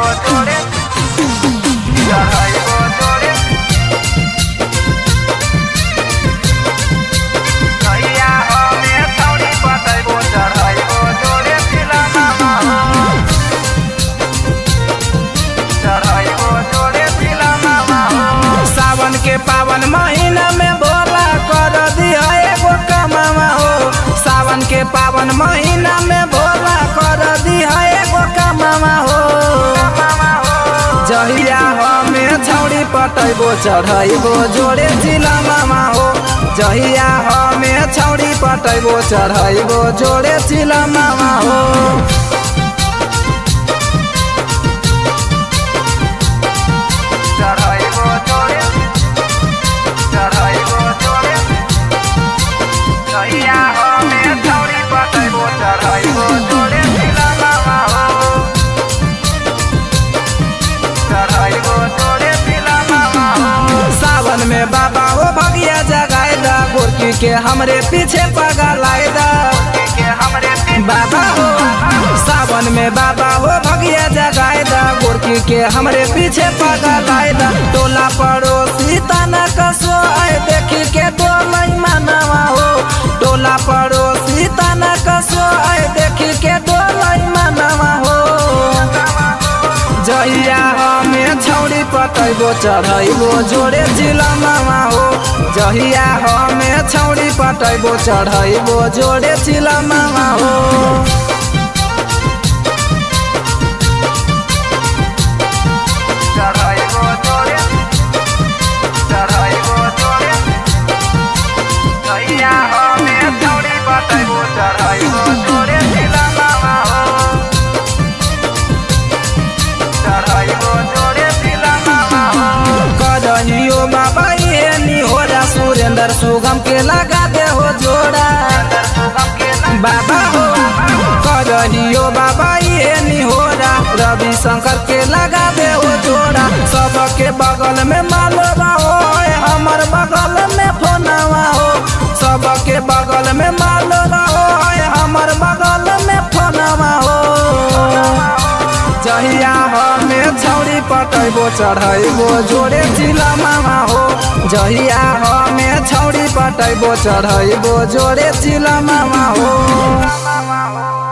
जोड़े चढ़ाइबो जोड़े कहिया हमें छौरी पटैबो चढ़ाइबो जोड़े तिलनमा हो चढ़ाइबो जोड़े तिलनमा हो। सावन के पावन महीना में भोला कर दिया एगो कमावा हो। सावन के पावन महीना में भोला कर दिया एगो कमावा हो। जहिया हमें छौरी पटैबो चढ़ैबो जोड़े तिलनमा हो। जहिया हमें छौरी पटैबो चढ़ैबो जोड़े तिलनमा हो। चढ़ाइबो जोड़े चढ़ाइबो जोड़े कहिया हमें छौरी पटैबो चढ़ाइबो जोड़े तिलनमा हो चढ़ाइबो जोड़े तिलनमा हो। सावन में बाबा हो भगिया जगाए दा गोरकी के हमरे पीछे पगलाए दा के हमरे बाबा हो। सावन में बाबा हो भगिया जगाए दा गोरकी के हमरे पीछे पगलाए दा। टोला पड़ोसी तना कसो आए देखी के डोलई मनवा हो। टोला पड़ोसी तना कसो आए देखी के डोलई मनवा हो। जहिया हमें छौरी पटैबो चढ़ैबो जोड़े तिलनमा हो। जहिया हमें छौरी पटैबो चढ़ैबो जोड़े तिलनमा हो। चढ़ाइबो जोड़े चढ़ाइबो जोड़े कहिया हमें छौरी पटैबो चढ़ाइबो जोड़े तिलनमा हो चढ़ाइबो जोड़े तिलनमा हो। कहियो बाबा ये निहोरा सुरेंद्र सुगम के लगा दे हो जोड़ा बाबा हो। कहियो बाबा ये निहोरा रवि शंकर के लगा दे हो जोड़ा। सबके बगल में मालवा हो हमर बगल में फोनवा हो। सबके बगल में मालवा हो हमर बगल में फोनवा हो। जहिया हमें छौरी पटैबो चढ़ैबो जोड़े तिलनमा हो। जहिया हमें छौरी पटैबो चढ़ैबो जोड़े तिलनमा हो।